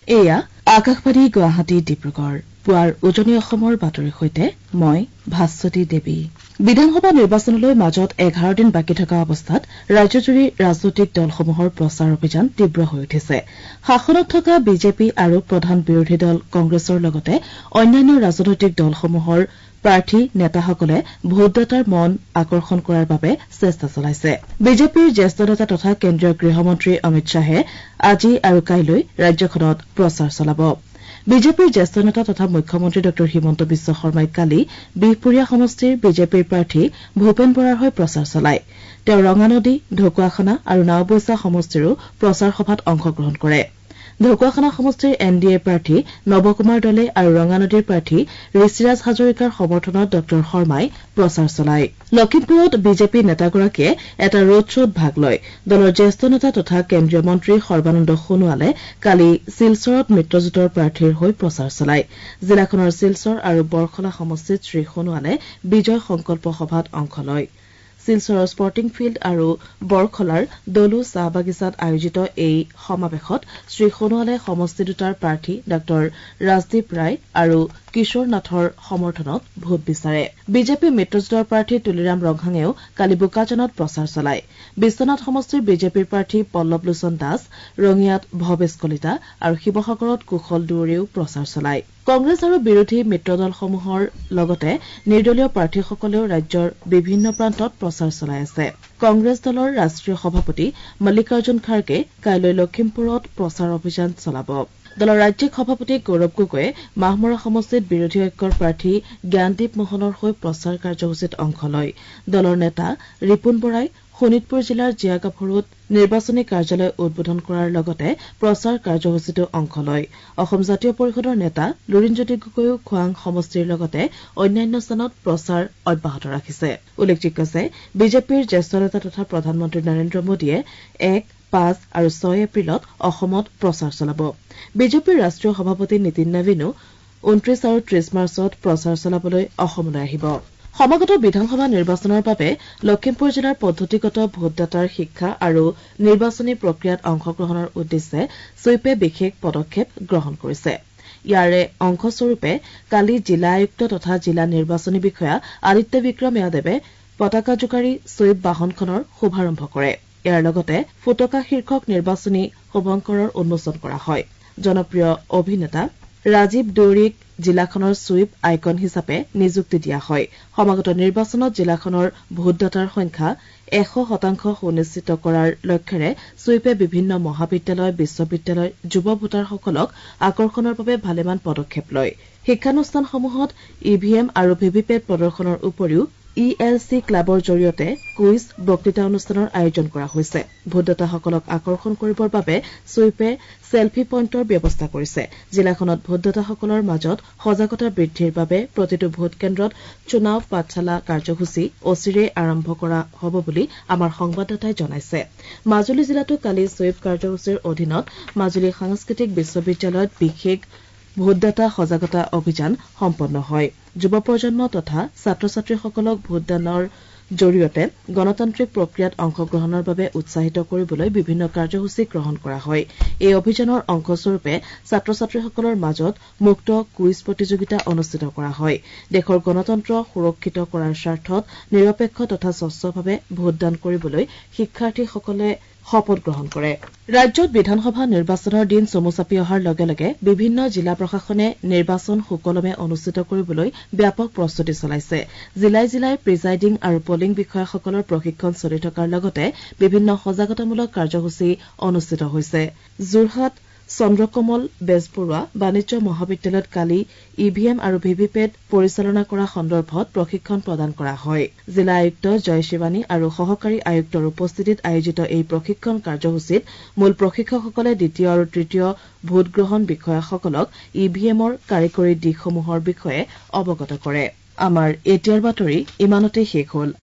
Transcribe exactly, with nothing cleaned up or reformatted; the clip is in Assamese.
এয়া আকাশবাণী গুৱাহাটী ডিব্ৰুগড় পুৱাৰ উজনি অসমৰ বাতৰিৰ সৈতে মই ভাস্বতী দেৱী। বিধানসভা নিৰ্বাচনলৈ মাজত এঘাৰ দিন বাকী থকা অৱস্থাত ৰাজ্যজুৰি ৰাজনৈতিক দলসমূহৰ প্ৰচাৰ অভিযান তীব্ৰ হৈ উঠিছে। শাসনত থকা বিজেপি আৰু প্ৰধান বিৰোধী দল কংগ্ৰেছৰ লগতে অন্যান্য ৰাজনৈতিক দলসমূহৰ প্ৰাৰ্থী নেতাসকলে ভোটদাতাৰ মন আকৰ্ষণ কৰাৰ বাবে চেষ্টা চলাইছে। বিজেপিৰ জ্যেষ্ঠ নেতা তথা কেন্দ্ৰীয় গৃহমন্ত্ৰী অমিত শ্বাহে আজি আৰু কাইলৈ ৰাজ্যখনত প্ৰচাৰ চলাব। বিজেপিৰ জ্যেষ্ঠ নেতা তথা মুখ্যমন্ত্ৰী ড হিমন্ত বিশ্ব শৰ্মাই কালি বিহপুৰীয়া সমষ্টিৰ বিজেপিৰ প্ৰাৰ্থী ভূপেন বৰাৰ হৈ প্ৰচাৰ চলায়। তেওঁ ৰঙানদী ঢকুৱাখানা আৰু নাওবৈচা সমষ্টিৰো প্ৰচাৰ সভাত অংশগ্ৰহণ কৰে। ঢকুৱাখানা সমষ্টিৰ এন ডি এ প্ৰাৰ্থী নৱকুমাৰ দলে আৰু ৰঙানদীৰ প্ৰাৰ্থী ঋষিৰাজ হাজৰিকাৰ সমৰ্থনত ড শৰ্মাই প্ৰচাৰ চলায়। লখিমপুৰত বিজেপি নেতাগৰাকীয়ে এটা ৰোড শ্বত ভাগ লয়। দলৰ জ্যেষ্ঠ নেতা তথা কেন্দ্ৰীয় মন্ত্ৰী সৰ্বানন্দ সোণোৱালে কালি শিলচৰত মিত্ৰজোঁটৰ প্ৰাৰ্থীৰ হৈ প্ৰচাৰ চলায়। জিলাখনৰ শিলচৰ আৰু বৰখলা সমষ্টিত শ্ৰী সোণোৱালে বিজয় সংকল্প সভাত অংশ লয়। শিলচৰৰ স্পৰ্টিং ফিল্ড আৰু বৰখলাৰ দলু চাহ বাগিচাত আয়োজিত এই সমাৱেশত শ্ৰী সোণোৱালে সমষ্টি দুটাৰ প্ৰাৰ্থী ডাঃ ৰাজদীপ ৰায় আৰু কিশোৰ নাথৰ সমৰ্থনত ভোট বিচাৰে। বিজেপি মিত্ৰজোঁটৰ প্ৰাৰ্থী তুলিৰাম ৰংহাঙেও কালি বোকাজানত প্ৰচাৰ চলায়। বিশ্বনাথ সমষ্টিৰ বিজেপিৰ প্ৰাৰ্থী পল্লৱ লোচন দাস, ৰঙিয়াত ভৱেশ কলিতা আৰু শিৱসাগৰত কুশল দুৱৰেও প্ৰচাৰ চলায়। কংগ্ৰেছ আৰু বিৰোধী মিত্ৰদলসমূহৰ লগতে নিৰ্দলীয় প্ৰাৰ্থীসকলেও ৰাজ্যৰ বিভিন্ন প্ৰান্তত প্ৰচাৰ চলাই আছে। কংগ্ৰেছ দলৰ ৰাষ্ট্ৰীয় সভাপতি মল্লিকাৰ্জুন খাৰ্গে কাইলৈ লখিমপুৰত প্ৰচাৰ অভিযান চলাব। দলৰ ৰাজ্যিক সভাপতি গৌৰৱ গগৈয়ে মাহমৰা সমষ্টিত বিৰোধী ঐক্যৰ প্ৰাৰ্থী জ্ঞানদীপ মোহনৰ হৈ প্ৰচাৰ কাৰ্যসূচীত অংশ লয়। দলৰ নেতা ৰিপুণ বৰাই শোণিতপুৰ জিলাৰ জিয়াগাভৰুত নিৰ্বাচনী কাৰ্যালয় উদ্বোধন কৰাৰ লগতে প্ৰচাৰ কাৰ্যসূচীতো অংশ লয়। অসম জাতীয় পৰিষদৰ নেতা লুৰিণজ্যোতি গগৈয়েও খোৱাং সমষ্টিৰ লগতে অন্যান্য স্থানত প্ৰচাৰ অব্যাহত ৰাখিছে। উল্লেখযোগ্য যে বিজেপিৰ জ্যেষ্ঠ নেতা তথা প্ৰধানমন্ত্ৰী নৰেন্দ্ৰ মোদীয়ে এক পাঁচ আৰু ছয় এপ্ৰিলত অসমত প্ৰচাৰ চলাব। বিজেপিৰ ৰাষ্ট্ৰীয় সভাপতি নীতিন নবীনো ঊনত্ৰিশ আৰু ত্ৰিশ মাৰ্চত প্ৰচাৰ চলাবলৈ অসমলৈ আহিব। সমাগত বিধানসভা নিৰ্বাচনৰ বাবে লখিমপুৰ জিলাৰ পদ্ধতিগত ভোটদাতাৰ শিক্ষা আৰু নিৰ্বাচনী প্ৰক্ৰিয়াত অংশগ্ৰহণৰ উদ্দেশ্যে ছুইপে বিশেষ পদক্ষেপ গ্ৰহণ কৰিছে। ইয়াৰে অংশস্বৰূপে কালি জিলা আয়ুক্ত তথা জিলা নিৰ্বাচনী বিষয়া আদিত্য বিক্ৰম য়াদৱে পতাকা জোকাৰি ছুইপ বাহনখনৰ শুভাৰম্ভ কৰে। ইয়াৰ লগতে ফুটকা শীৰ্ষক নিৰ্বাচনী শুভংকৰৰ উন্মোচন কৰা হয়। জনপ্ৰিয় অভিনেতা ৰাজীৱ দৌৰীক জিলাখনৰ ছুইপ আইকন হিচাপে নিযুক্তি দিয়া হয়। সমাগত নিৰ্বাচনত জিলাখনৰ ভোটদাতাৰ সংখ্যা এশ শতাংশ সুনিশ্চিত কৰাৰ লক্ষ্যৰে ছুইপে বিভিন্ন মহাবিদ্যালয়, বিশ্ববিদ্যালয়, যুৱ ভোটাৰসকলক আকৰ্ষণৰ বাবে ভালেমান পদক্ষেপ লয়। শিক্ষানুষ্ঠানসমূহত ই ভি এম আৰু ভি ভি পেট প্ৰদৰ্শনৰ উপৰিও ই এল চি ক্লাবৰ জৰিয়তে কুইজ, বক্তৃতা অনুষ্ঠানৰ আয়োজন কৰা হৈছে। ভোটদাতাসকলক আকৰ্ষণ কৰিবৰ বাবে ছুইপে ছেলফি পইণ্টৰ ব্যৱস্থা কৰিছে। জিলাখনত ভোটদাতাসকলৰ মাজত সজাগতা বৃদ্ধিৰ বাবে প্ৰতিটো ভোটকেন্দ্ৰত চুনাও পাঠশালা কাৰ্যসূচী অচিৰেই আৰম্ভ কৰা হ'ব বুলি আমাৰ সংবাদদাতাই জনাইছে। মাজুলী জিলাতো কালি ছুইপ কাৰ্যসূচীৰ অধীনত মাজুলী সাংস্কৃতিক বিশ্ববিদ্যালয়ত বিশেষ ভোটদাতা সজাগতা অভিযান সম্পন্ন হয়। যুৱ প্ৰজন্ম তথা ছাত্ৰ ছাত্ৰীসকলক ভোটদানৰ জৰিয়তে গণতান্ত্ৰিক প্ৰক্ৰিয়াত অংশগ্ৰহণৰ বাবে উৎসাহিত কৰিবলৈ বিভিন্ন কাৰ্যসূচী গ্ৰহণ কৰা হয়। এই অভিযানৰ অংশস্বৰূপে ছাত্ৰ ছাত্ৰীসকলৰ মাজত মুক্ত কুইজ প্ৰতিযোগিতা অনুষ্ঠিত কৰা হয়। দেশৰ গণতন্ত্ৰ সুৰক্ষিত কৰাৰ স্বাৰ্থত নিৰপেক্ষ তথা স্বচ্ছভাৱে ভোটদান কৰিবলৈ শিক্ষাৰ্থীসকলে শপত গ্ৰহণ কৰে। ৰাজ্যত বিধানসভা নিৰ্বাচনৰ দিন চমু চাপি অহাৰ লগে লগে বিভিন্ন জিলা প্ৰশাসনে নিৰ্বাচন সুকলমে অনুষ্ঠিত কৰিবলৈ ব্যাপক প্ৰস্তুতি চলাইছে। জিলাই জিলাই প্ৰিজাইডিং আৰু পলিং বিষয়াসকলৰ প্ৰশিক্ষণ চলি থকাৰ লগতে বিভিন্ন সজাগতামূলক কাৰ্যসূচী অনুষ্ঠিত হৈছে। যোৰহাট চন্দ্ৰকমল বেজবৰুৱা বাণিজ্য মহাবিদ্যালয়ত কালি ই ভি এম আৰু ভি ভি পেট পৰিচালনা কৰা সন্দৰ্ভত প্ৰশিক্ষণ প্ৰদান কৰা হয়। জিলা আয়ুক্ত জয় শিৱানী আৰু সহকাৰী আয়ুক্তৰ উপস্থিতিত আয়োজিত এই প্ৰশিক্ষণ কাৰ্যসূচীত মূল প্ৰশিক্ষকসকলে দ্বিতীয় আৰু তৃতীয় ভোটগ্ৰহণ বিষয়াসকলক ই ভি এমৰ কাৰিকৰী দিশসমূহৰ বিষয়ে অৱগত কৰে। আমাৰ এতিয়াৰ বাতৰি ইমানতে শেষ হ'ল।